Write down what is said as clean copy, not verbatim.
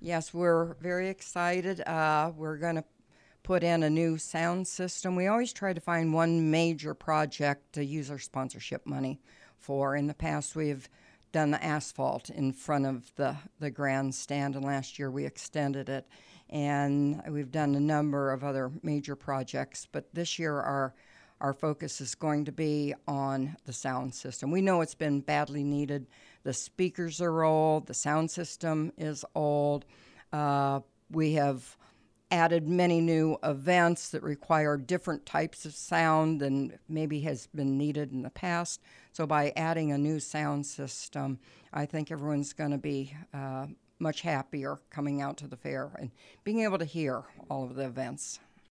Yes, we're very excited. We're going to put in a new sound system. We always try to find one major project to use our sponsorship money for. In the past, we've done the asphalt in front of the grandstand, and last year we extended it. And we've done a number of other major projects, but this year our focus is going to be on the sound system. We know it's been badly needed. The speakers are old, the sound system is old. We have added many new events that require different types of sound than maybe has been needed in the past. So by adding a new sound system, I think everyone's going to be much happier coming out to the fair and being able to hear all of the events.